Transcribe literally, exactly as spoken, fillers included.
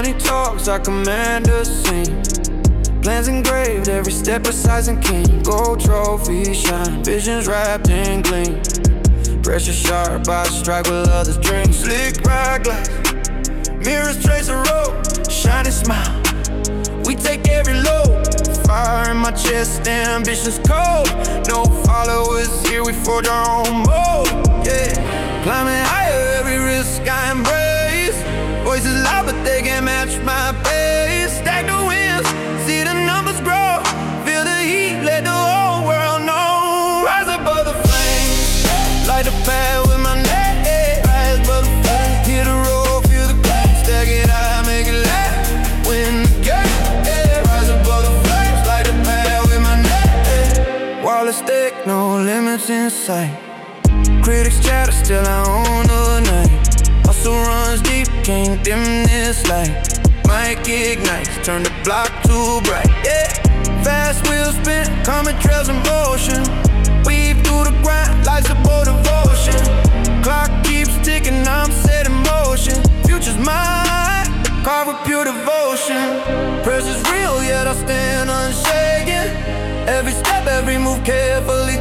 Money talks, I command a scene. Plans engraved, every step precise and keen. Gold trophy shine, visions wrapped in gleam. Pressure sharp, I strike with others' dreams. Slick ride glass, mirrors trace a road. Shining smile, we take every load. Fire in my chest, ambition's cold. No followers here, we forge our own mold. Yeah, climbing higher, every risk I embrace. Voices loud, but they can't match my pace. Stack the wins, see the numbers grow. Feel the heat, let the whole world know. Rise above the flames, light the path with my name. Rise above the flames, hit the road, feel the claim. Stack it high, make it last. Win the game, yeah. Rise above the flames, light the path with my name. Wallet stick, no limits in sight. Critics chatter, still I own the night. Hustle runs deep, can't dim this light. Mic ignites, turn the block too bright, yeah. Fast wheels spin, common trails in motion. Weave through the grind, life's a bold devotion. Clock keeps ticking, I'm set in motion. Future's mine, carved with pure devotion. Pressure's real, yet I stand unshaken. Every step, every move carefully